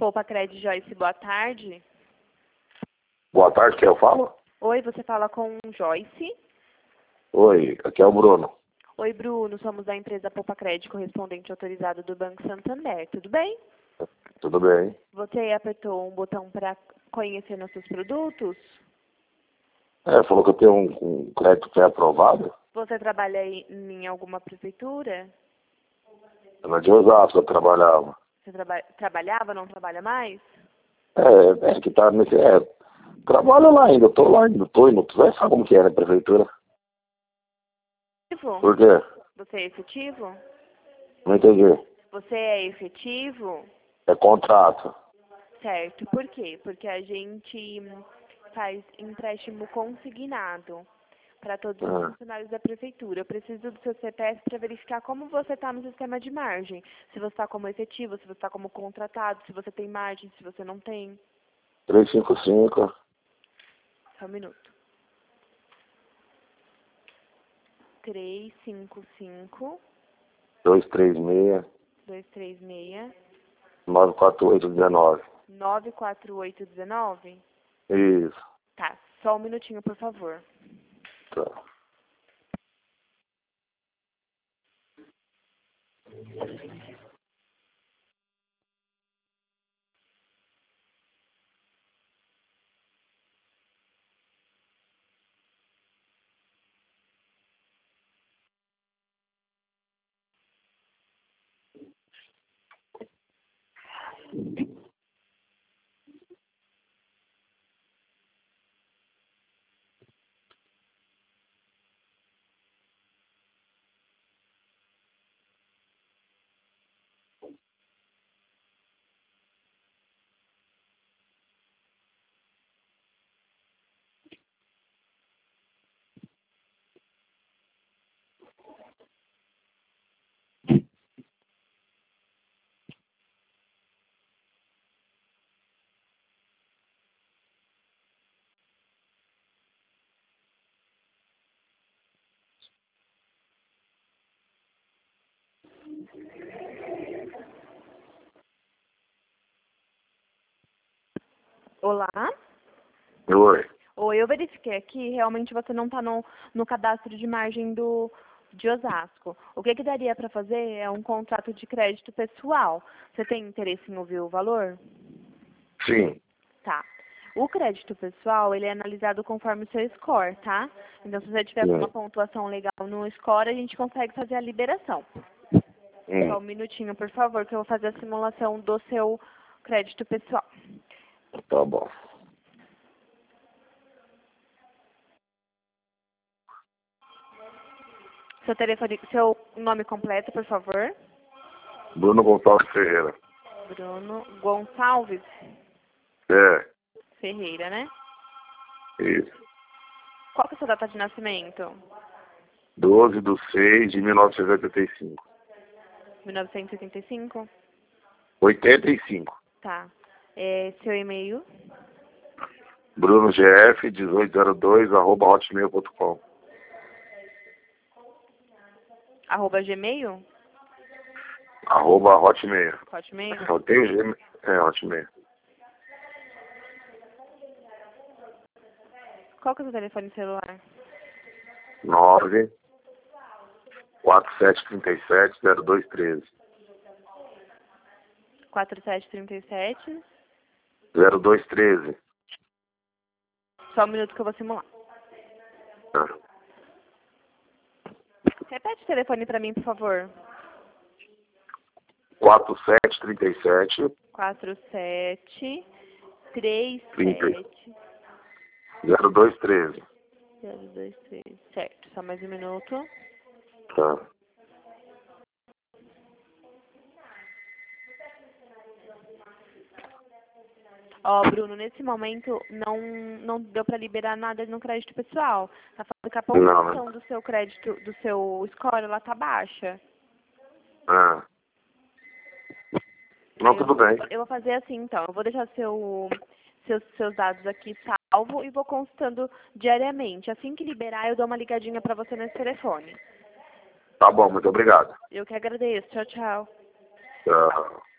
Poupa Cred Joyce, boa tarde. Boa tarde, quem eu falo? Oi, você fala com Joyce? Oi, aqui é o Bruno. Oi, Bruno, somos da empresa Poupa Cred, correspondente autorizado do Banco Santander. Tudo bem? Tudo bem? Você apertou um botão para conhecer nossos produtos? Falou que eu tenho um crédito pré-aprovado. Você trabalha em alguma prefeitura? Na de Osasco eu trabalhava. Você trabalhava, não trabalha mais? Que tá nesse... trabalho lá ainda, tô lá ainda, tô indo. Tu vai saber como que é na prefeitura. Por quê? Você é efetivo? Não entendi. Você é efetivo? É contrato. Certo. Por quê? Porque a gente faz empréstimo consignado para todos os funcionários da prefeitura. Eu preciso do seu CPF para verificar como você está no sistema de margem. Se você está como efetivo, se você está como contratado, se você tem margem, se você não tem. 355. Só um minuto. 355 236 236 94819. 94819. Isso. Tá, só um minutinho, por favor. Tá. Olá? Oi. Oi, eu verifiquei aqui, realmente você não está no cadastro de margem de Osasco. O que daria para fazer é um contrato de crédito pessoal. Você tem interesse em ouvir o valor? Sim. Tá. O crédito pessoal, ele é analisado conforme o seu score, tá? Então, se você tiver com uma pontuação legal no score, a gente consegue fazer a liberação. Só um minutinho, por favor, que eu vou fazer a simulação do seu crédito pessoal. Tá bom. Seu telefone, seu nome completo, por favor. Bruno Gonçalves Ferreira. Bruno Gonçalves Ferreira, né? Isso. Qual que é a sua data de nascimento? 12/6/1985. 1985? 85. Tá. Seu e-mail? BrunoGF1802 @hotmail.com. @gmail? @hotmail. Hotmail? Eu tenho Gmail. Hotmail. Qual que é o seu telefone celular? 94737 0213. 4737? 0213. Só um minuto que eu vou simular. Tá. Repete o telefone para mim, por favor. 4737 4737 0213. 023. Certo, só mais um minuto. Tá. Ó, Bruno, nesse momento não deu para liberar nada no crédito pessoal. Tá falando que a pontuação do seu crédito, do seu score, ela tá baixa. Não, tudo bem. Eu vou fazer assim, então. Eu vou deixar seus dados aqui salvo e vou consultando diariamente. Assim que liberar, eu dou uma ligadinha para você nesse telefone. Tá bom, muito obrigado. Eu que agradeço. Tchau, tchau. Tchau.